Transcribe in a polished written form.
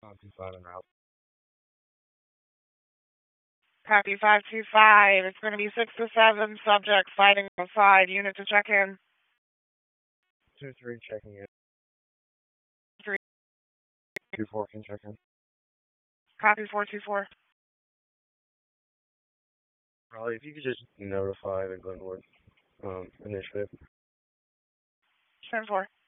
Copy 5 and out. Copy 525. It's going to be 6 to 7 subjects fighting outside. Unit to check in. 2-3 checking in. 3. 2-4 can check in. Copy 424. Probably if you could just notify the Glenwood initiative. 10-4.